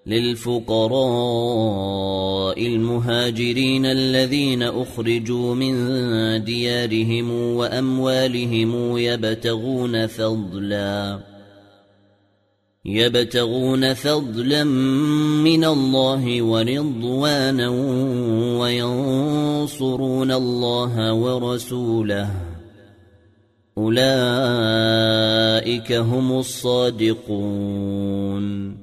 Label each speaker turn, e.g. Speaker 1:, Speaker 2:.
Speaker 1: للفقراء المهاجرين الذين أخرجوا من ديارهم وأموالهم يبتغون فضلا من الله ورضوانا وينصرون الله ورسوله أولئك هم الصادقون